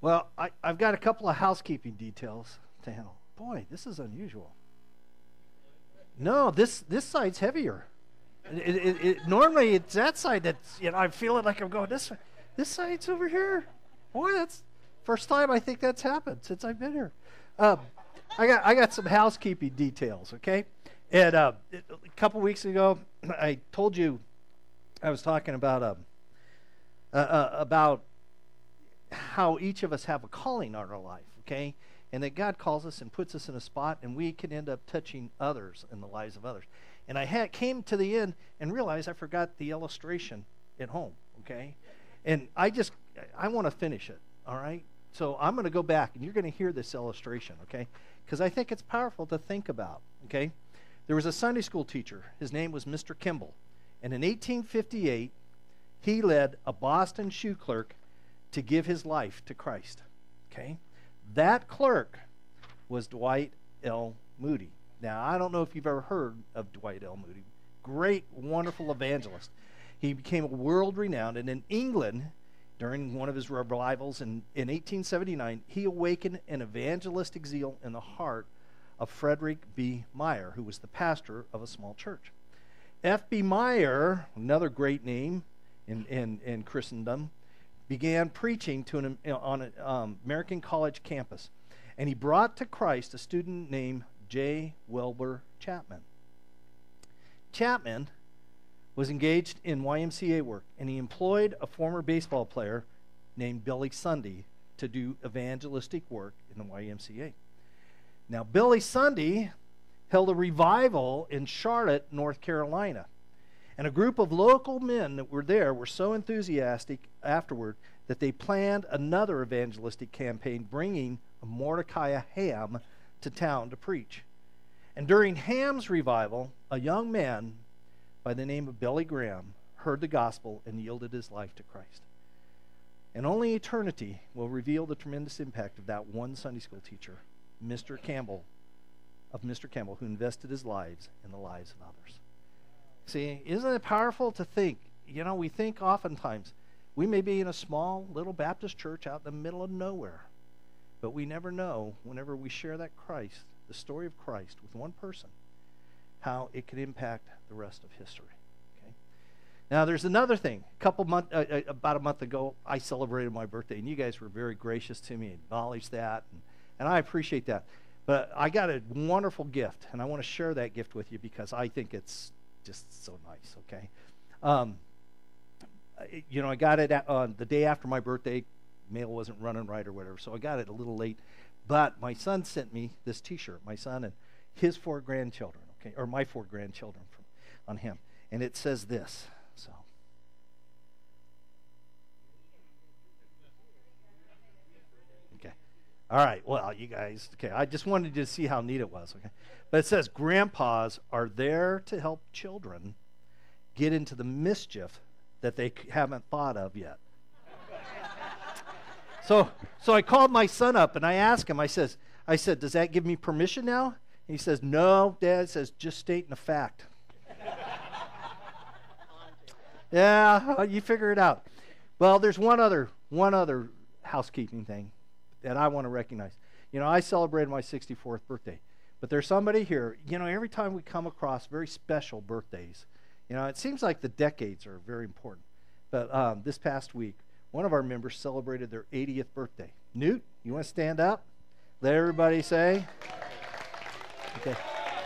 Well, I've got a couple of housekeeping details to handle. Boy, this is unusual. No, this side's heavier. Normally it's that side that's, I feel it like I'm going this way. This side's over here. Boy, that's first time I think that's happened since I've been here. I got some housekeeping details, okay? And a couple weeks ago, I told you I was talking about how each of us have a calling on our life, okay? And that God calls us and puts us in a spot, and we can end up touching others in the lives of others. And I came to the end and realized I forgot the illustration at home, okay? And I want to finish it, all right? So I'm going to go back, and you're going to hear this illustration, okay? Because I think it's powerful to think about, okay? There was a Sunday school teacher. His name was Mr. Kimball. And in 1858, he led a Boston shoe clerk to give his life to Christ, okay? That clerk was Dwight L. Moody. Now, I don't know if you've ever heard of Dwight L. Moody. Great, wonderful evangelist. He became world-renowned, and in England, during one of his revivals in 1879, he awakened an evangelistic zeal in the heart of Frederick B. Meyer, who was the pastor of a small church. F.B. Meyer, another great name in Christendom, began preaching on an American college campus, and he brought to Christ a student named J. Wilbur Chapman. Chapman was engaged in YMCA work, and he employed a former baseball player named Billy Sunday to do evangelistic work in the YMCA. Now, Billy Sunday held a revival in Charlotte, North Carolina, and a group of local men that were there were so enthusiastic afterward that they planned another evangelistic campaign, bringing Mordecai Ham to town to preach. And during Ham's revival, a young man by the name of Billy Graham heard the gospel and yielded his life to Christ. And only eternity will reveal the tremendous impact of that one Sunday school teacher, Mr. Campbell, who invested his lives in the lives of others. See, isn't it powerful to think? We think oftentimes we may be in a small little Baptist church out in the middle of nowhere, but we never know whenever we share that Christ, the story of Christ with one person, how it could impact the rest of history. Okay. Now, there's another thing. About a month ago, I celebrated my birthday, and you guys were very gracious to me, acknowledged that, and I appreciate that. But I got a wonderful gift, and I want to share that gift with you because I think it's just so nice. Okay. I got it the day after my birthday. Mail wasn't running right or whatever, so I got it a little late. But my son sent me this T-shirt. My son and his 4 grandchildren. Okay, or my 4 grandchildren on him, and it says this. So. Okay. All right. Well, you guys. Okay. I just wanted you to see how neat it was. Okay. But it says, "Grandpas are there to help children get into the mischief that they haven't thought of yet." So I called my son up and I asked him. I said, "Does that give me permission now?" And he says, "No, Dad." Says, "Just stating a fact." Yeah, you figure it out. Well, there's one other housekeeping thing that I want to recognize. I celebrated my 64th birthday, but there's somebody here. Every time we come across very special birthdays, it seems like the decades are very important. But this past week, one of our members celebrated their 80th birthday. Newt, you want to stand up? Let everybody say. Okay.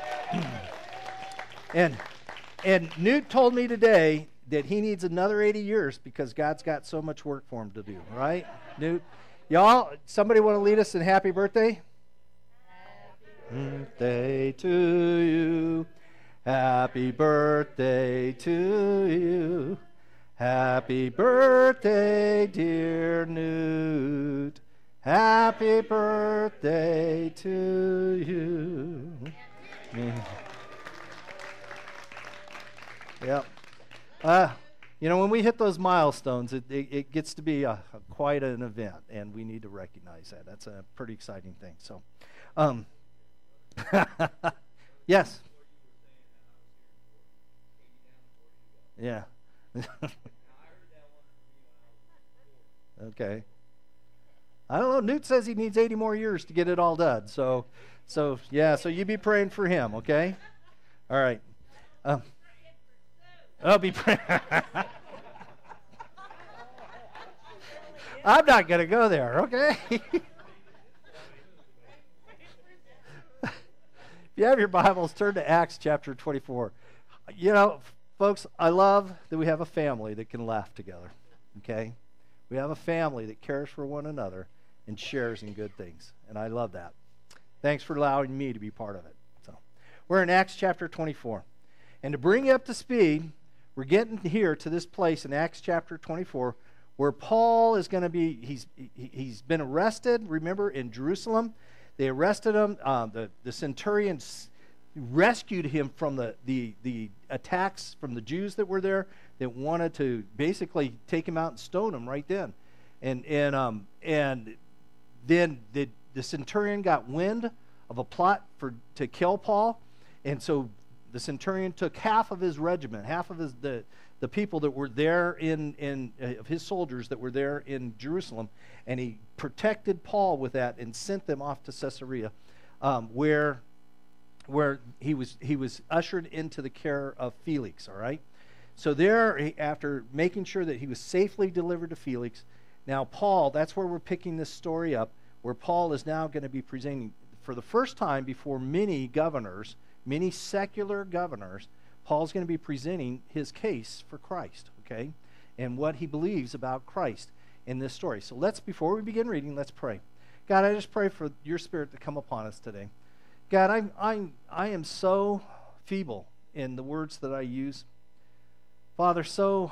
And Newt told me today that he needs another 80 years because God's got so much work for him to do, right? Newt, y'all, somebody want to lead us in happy birthday? Happy birthday to you. Happy birthday to you. Happy birthday, dear Newt. Happy birthday to you. Yep. When we hit those milestones, it gets to be quite an event, and we need to recognize that. That's a pretty exciting thing. So, yes. Yeah. Okay. I don't know. Newt says he needs 80 more years to get it all done. So you be praying for him, okay? All right. I'll be praying. I'm not going to go there, okay? If you have your Bibles, turn to Acts chapter 24. You know, folks, I love that we have a family that can laugh together, okay? We have a family that cares for one another and shares in good things, and I love that. Thanks for allowing me to be part of it. So, we're in Acts chapter 24. And to bring you up to speed, we're getting here to this place in Acts chapter 24 where Paul is going to be, he's been arrested, remember, in Jerusalem. They arrested him. The centurions rescued him from the attacks from the Jews that were there that wanted to basically take him out and stone him right then. And then the centurion got wind of a plot to kill Paul, and so the centurion took half of his regiment, half of the people that were there of his soldiers that were there in Jerusalem, and he protected Paul with that and sent them off to Caesarea, where he was ushered into the care of Felix. All right, so there, after making sure that he was safely delivered to Felix, now Paul, that's where we're picking this story up, where Paul is now going to be presenting for the first time before many governors, many secular governors. Paul's going to be presenting his case for Christ, okay, and what he believes about Christ in this story. So before we begin reading, let's pray. God, I just pray for your Spirit to come upon us today. God, I am so feeble in the words that I use. Father, so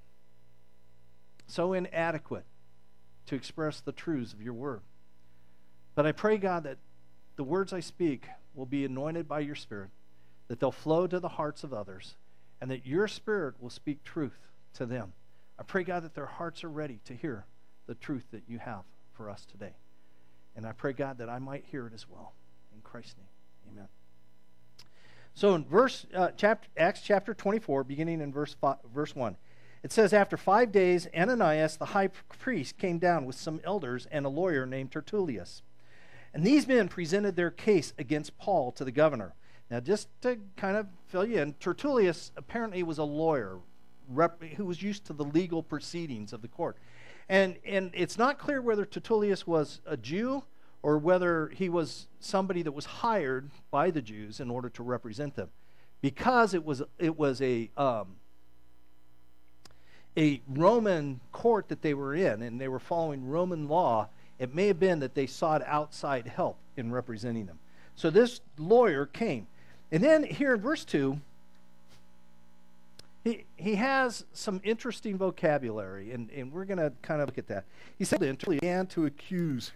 inadequate to express the truths of your word. But I pray, God, that the words I speak will be anointed by your Spirit, that they'll flow to the hearts of others, and that your Spirit will speak truth to them. I pray, God, that their hearts are ready to hear the truth that you have for us today. And I pray, God, that I might hear it as well. In Christ's name, amen. So in Acts chapter 24, beginning in verse 1, it says, after 5 days, Ananias, the high priest, came down with some elders and a lawyer named Tertullus. And these men presented their case against Paul to the governor. Now, just to kind of fill you in, Tertullus apparently was a lawyer who was used to the legal proceedings of the court. And it's not clear whether Tertullus was a Jew or whether he was somebody that was hired by the Jews in order to represent them. Because it was a Roman court that they were in, and they were following Roman law, it may have been that they sought outside help in representing them. So this lawyer came. And then here in verse 2, he has some interesting vocabulary, and we're going to kind of look at that. He said, began to accuse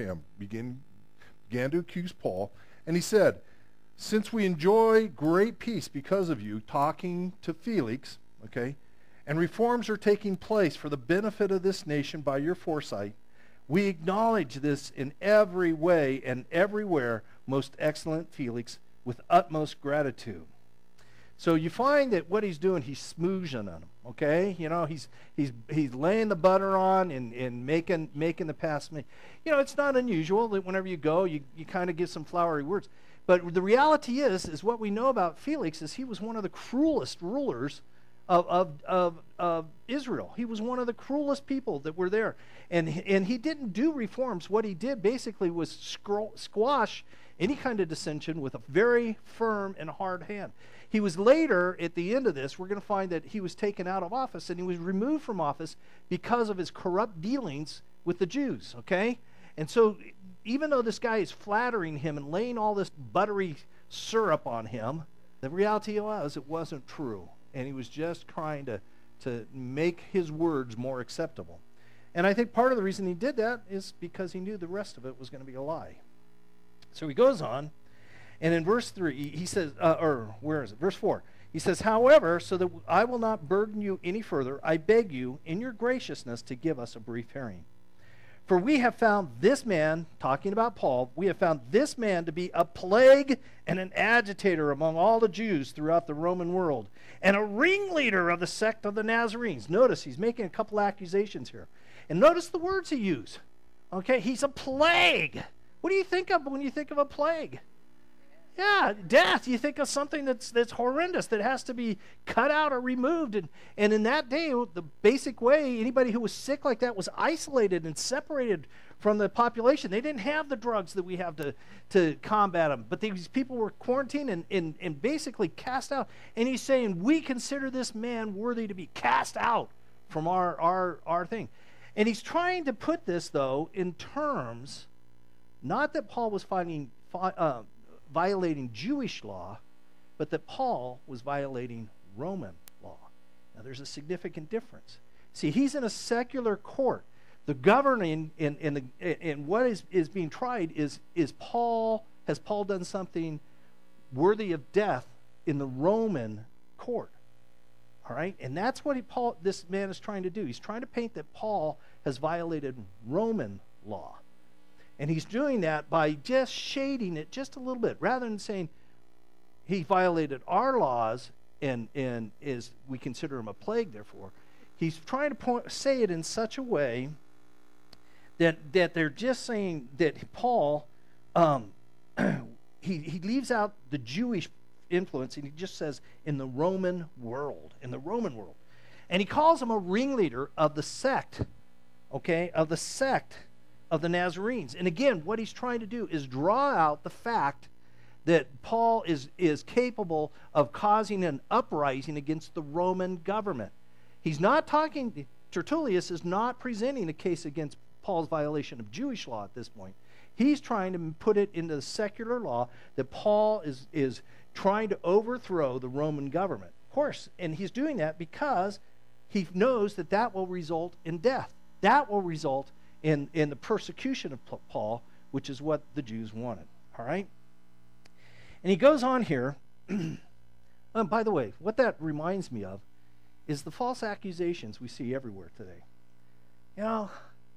Paul, and he said, since we enjoy great peace because of you, talking to Felix, okay, and reforms are taking place for the benefit of this nation by your foresight, we acknowledge this in every way and everywhere, most excellent Felix, with utmost gratitude. So you find that what he's doing, he's smooching on them, okay? You know, he's laying the butter on and making the pass. You know, it's not unusual that whenever you go, you kind of give some flowery words. But the reality is what we know about Felix is he was one of the cruelest rulers of Israel. He was one of the cruelest people that were there. And he didn't do reforms. What he did basically was squash any kind of dissension with a very firm and hard hand. He was later, at the end of this, we're going to find that he was taken out of office and he was removed from office because of his corrupt dealings with the Jews, okay? And so even though this guy is flattering him and laying all this buttery syrup on him, the reality was it wasn't true. And he was just trying to make his words more acceptable. And I think part of the reason he did that is because he knew the rest of it was going to be a lie. So he goes on, and in verse 3, he says, Verse 4, he says, however, so that I will not burden you any further, I beg you, in your graciousness, to give us a brief hearing. For we have found this man, talking about Paul, we have found this man to be a plague and an agitator among all the Jews throughout the Roman world, and a ringleader of the sect of the Nazarenes. Notice he's making a couple accusations here. And notice the words he used. Okay, he's a plague. What do you think of when you think of a plague? Yeah, death. You think of something that's horrendous, that has to be cut out or removed. And in that day, the basic way, anybody who was sick like that was isolated and separated from the population. They didn't have the drugs that we have to combat them. But these people were quarantined and basically cast out. And he's saying, we consider this man worthy to be cast out from our thing. And he's trying to put this, though, in terms, not that Paul was violating Jewish law, but that Paul was violating Roman law. Now, there's a significant difference. See, he's in a secular court. The governing in what is being tried is has Paul done something worthy of death in the Roman court? All right, and that's what this man is trying to do. He's trying to paint that Paul has violated Roman law. And he's doing that by just shading it just a little bit, rather than saying he violated our laws and we consider him a plague, therefore. He's trying to say it in such a way that they're just saying that Paul, he leaves out the Jewish influence, and he just says in the Roman world. And he calls him a ringleader of the sect, of the Nazarenes. And again, what he's trying to do is draw out the fact that Paul is capable of causing an uprising against the Roman government. He's not talking, Tertullius is not presenting a case against Paul's violation of Jewish law at this point. He's trying to put it into the secular law that Paul is trying to overthrow the Roman government. Of course, and he's doing that because he knows that will result in death. That will result in the persecution of Paul, which is what the Jews wanted. All right? And he goes on here. By the way, what that reminds me of is the false accusations we see everywhere today. You know,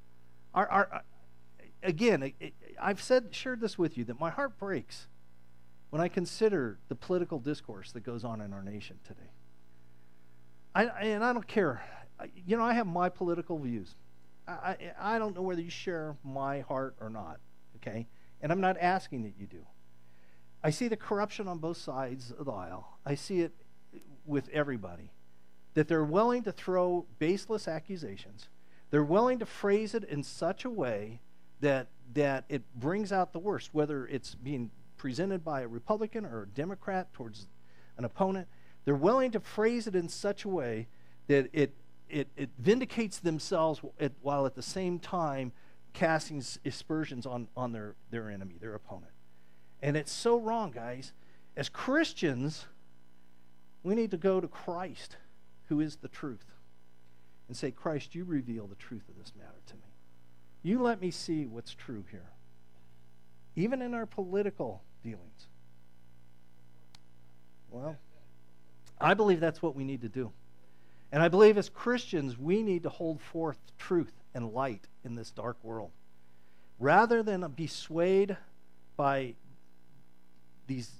again, I've shared this with you, that my heart breaks when I consider the political discourse that goes on in our nation today. And I don't care. You know, I have my political views. I don't know whether you share my heart or not, okay? And I'm not asking that you do. I see the corruption on both sides of the aisle. I see it with everybody, that they're willing to throw baseless accusations. They're willing to phrase it in such a way that it brings out the worst, whether it's being presented by a Republican or a Democrat towards an opponent. They're willing to phrase it in such a way that it vindicates themselves while at the same time casting aspersions on their enemy, their opponent. And it's so wrong, guys. As Christians, we need to go to Christ, who is the truth, and say, Christ, you reveal the truth of this matter to me. You let me see what's true here, even in our political dealings. Well, I believe that's what we need to do. And I believe as Christians, we need to hold forth truth and light in this dark world. Rather than be swayed by these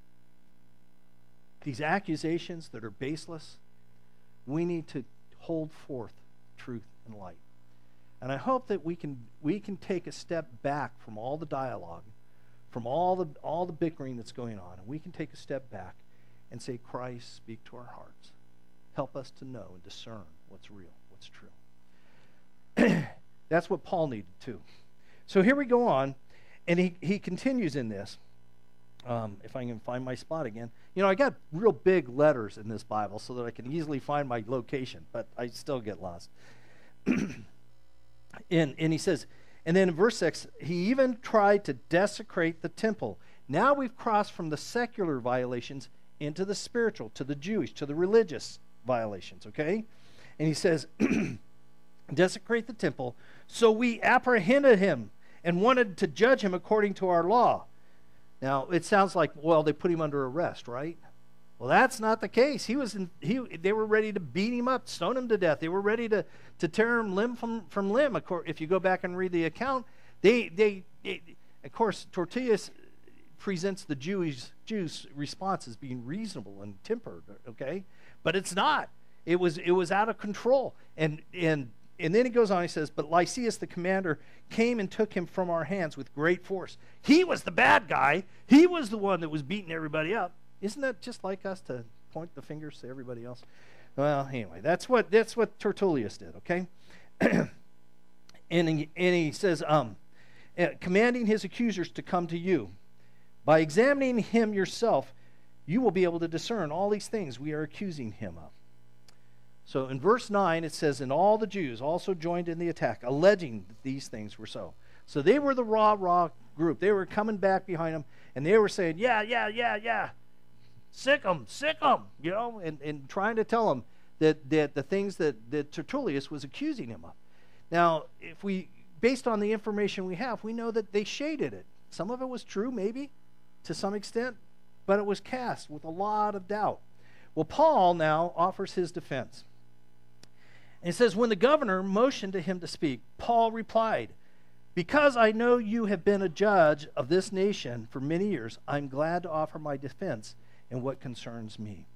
accusations that are baseless, we need to hold forth truth and light. And I hope that we can take a step back from all the dialogue, from all the bickering that's going on, and we can take a step back and say, Christ, speak to our hearts. Help us to know and discern what's real, what's true. That's what Paul needed too. So here we go on, and he continues in this. If I can find my spot again. You know, I got real big letters in this Bible so that I can easily find my location, but I still get lost. And he says, and then in verse 6, he even tried to desecrate the temple. Now we've crossed from the secular violations into the spiritual, to the Jewish, to the religious violations, okay? And he says, desecrate the temple. So we apprehended him and wanted to judge him according to our law. Now, it sounds like, well, they put him under arrest, right? Well, that's not the case. They were ready to beat him up, stone him to death. They were ready to tear him limb from limb. Of course, if you go back and read the account, of course, Tertullius presents the Jews' response as being reasonable and tempered, okay? But it's not. It was out of control. And And then he goes on, he says, but Lysias the commander came and took him from our hands with great force. He was the bad guy. He was the one that was beating everybody up. Isn't that just like us to point the fingers to everybody else? Well, anyway, that's what Tertullius did, okay? and he says, commanding his accusers to come to you. By examining him yourself, you will be able to discern all these things we are accusing him of. So in verse 9, it says, and all the Jews also joined in the attack, alleging that these things were so. So they were the raw group. They were coming back behind him, and they were saying, yeah. Sick them, you know, and trying to tell him that the things that Tertullius was accusing him of. Now, if we, based on the information we have, we know that they shaded it. Some of it was true, maybe, to some extent, but it was cast with a lot of doubt. Well, Paul now offers his defense. And it says, when the governor motioned to him to speak, Paul replied, because I know you have been a judge of this nation for many years, I'm glad to offer my defense in what concerns me.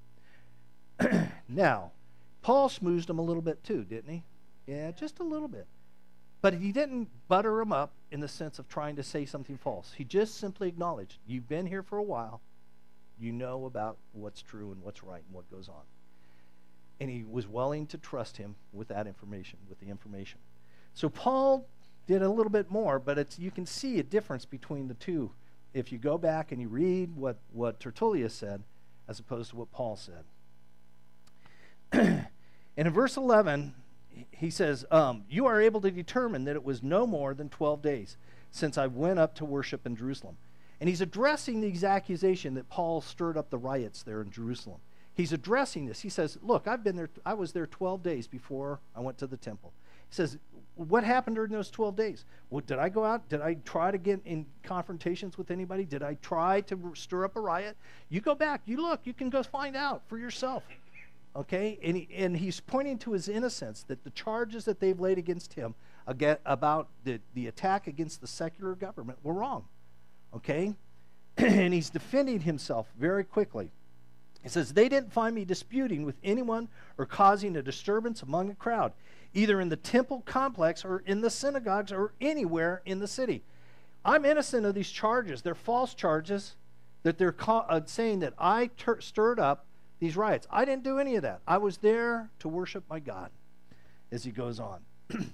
Now, Paul smoozed him a little bit too, didn't he? Yeah, just a little bit. But he didn't butter him up in the sense of trying to say something false. He just simply acknowledged, you've been here for a while. You know about what's true and what's right and what goes on. And he was willing to trust him with that information, with the information. So Paul did a little bit more, but you can see a difference between the two if you go back and you read what Tertullius said as opposed to what Paul said. And in verse 11, he says, you are able to determine that it was no more than 12 days since I went up to worship in Jerusalem. And he's addressing these accusation that Paul stirred up the riots there in Jerusalem. He's addressing this. He says, look, I've been there. I was there 12 days before I went to the temple. He says, what happened during those 12 days? Well, did I go out? Did I try to get in confrontations with anybody? Did I try to stir up a riot? You go back. You look. You can go find out for yourself. Okay? And he's pointing to his innocence, that the charges that they've laid against him about the attack against the secular government were wrong. Okay? And he's defending himself very quickly. He says, they didn't find me disputing with anyone or causing a disturbance among a crowd, either in the temple complex or in the synagogues or anywhere in the city. I'm innocent of these charges. They're false charges that they're saying that I stirred up these riots. I didn't do any of that. I was there to worship my God, as he goes on. And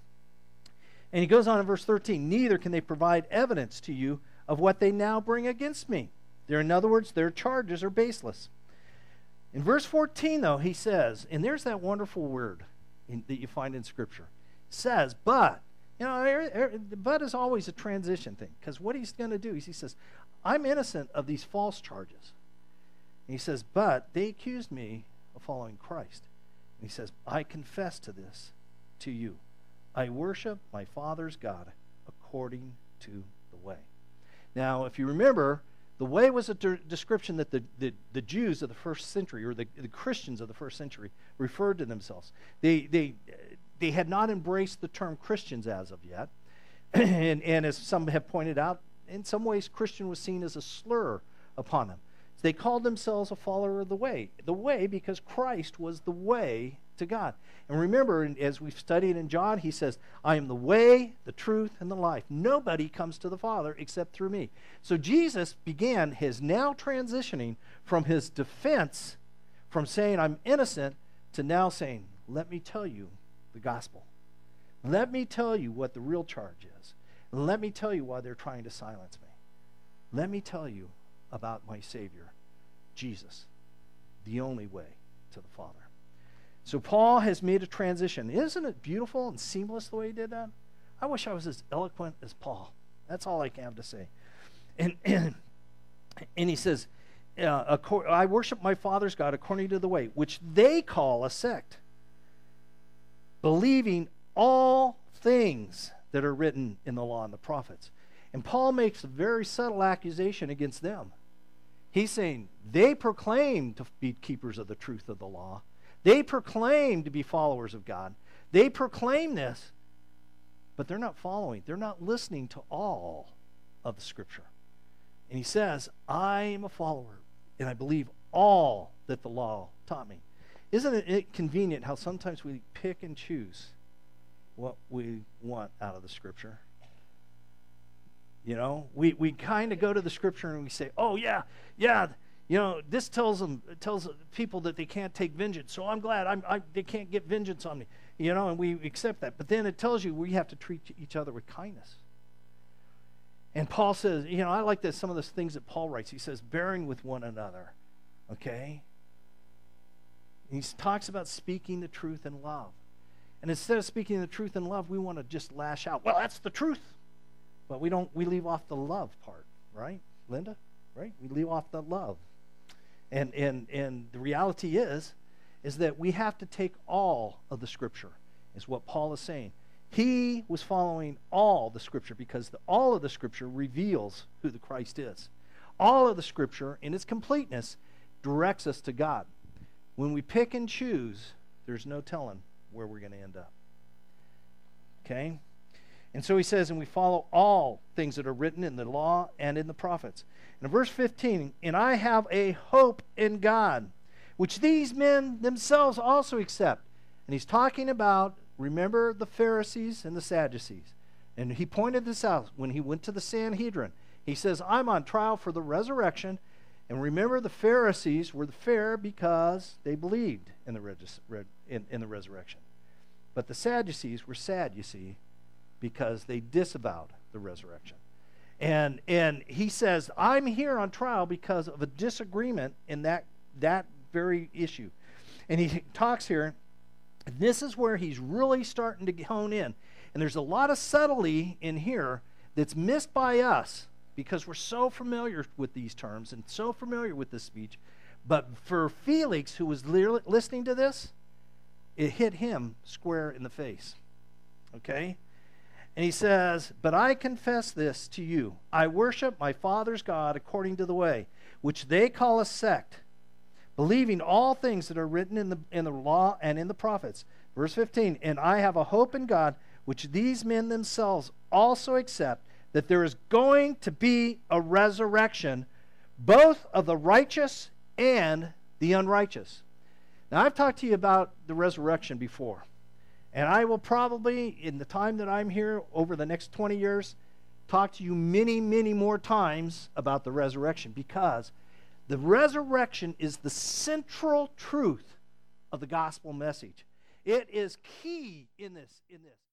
he goes on in verse 13, neither can they provide evidence to you of what they now bring against me. In other words, their charges are baseless. In verse 14, though, he says, and there's that wonderful word that you find in Scripture. Says, but. You know, but is always a transition thing, because what he's going to do is he says, I'm innocent of these false charges. And he says, but they accused me of following Christ. And he says, I confess to this to you. I worship my Father's God according to the way. Now, if you remember, the way was a description that the Jews of the first century, or the Christians of the first century, referred to themselves. They had not embraced the term Christians as of yet. and as some have pointed out, in some ways Christian was seen as a slur upon them. So they called themselves a follower of the way. The way because Christ was the way to God. And remember, as we've studied in John, he says, I am the way, the truth, and the life. Nobody comes to the Father except through me. So Jesus began his now transitioning from his defense, from saying I'm innocent, to now saying, let me tell you the gospel. Let me tell you what the real charge is. Let me tell you why they're trying to silence me. Let me tell you about my Savior, Jesus, the only way to the Father. So Paul has made a transition. Isn't it beautiful and seamless the way he did that? I wish I was as eloquent as Paul. That's all I have to say. And he says, I worship my Father's God according to the way, which they call a sect, believing all things that are written in the law and the prophets. And Paul makes a very subtle accusation against them. He's saying they proclaim to be keepers of the truth of the law. They proclaim to be followers of God. They proclaim this, but they're not following. They're not listening to all of the Scripture. And he says, I am a follower, and I believe all that the law taught me. Isn't it convenient how sometimes we pick and choose what we want out of the Scripture. You know, we kind of go to the Scripture and we say, oh, yeah, you know, this tells people that they can't take vengeance, so I'm glad they can't get vengeance on me. You know, and we accept that. But then it tells you we have to treat each other with kindness. And Paul says, you know, I like some of those things that Paul writes. He says, bearing with one another, okay? He talks about speaking the truth in love. And instead of speaking the truth in love, we want to just lash out. Well, that's the truth. But we leave off the love part, right, Linda? Right? We leave off the love. And the reality is that we have to take all of the Scripture, is what Paul is saying. He was following all the Scripture because all of the Scripture reveals who the Christ is. All of the Scripture, in its completeness, directs us to God. When we pick and choose, there's no telling where we're going to end up. Okay? And so he says, and we follow all things that are written in the law and in the prophets. And in verse 15, and I have a hope in God, which these men themselves also accept. And he's talking about, remember the Pharisees and the Sadducees. And he pointed this out when he went to the Sanhedrin. He says, I'm on trial for the resurrection. And remember, the Pharisees were fair because they believed in the resurrection. But the Sadducees were sad, you see, because they disavowed the resurrection. And he says, I'm here on trial because of a disagreement in that very issue. And he talks here, this is where he's really starting to hone in. And there's a lot of subtlety in here that's missed by us because we're so familiar with these terms and so familiar with this speech. But for Felix, who was listening to this, it hit him square in the face. Okay? And he says, but I confess this to you. I worship my Father's God according to the way, which they call a sect, believing all things that are written in the law and in the prophets. Verse 15, and I have a hope in God, which these men themselves also accept, that there is going to be a resurrection, both of the righteous and the unrighteous. Now, I've talked to you about the resurrection before. And I will probably, in the time that I'm here, over the next 20 years, talk to you many, many more times about the resurrection, because the resurrection is the central truth of the gospel message. It is key in this.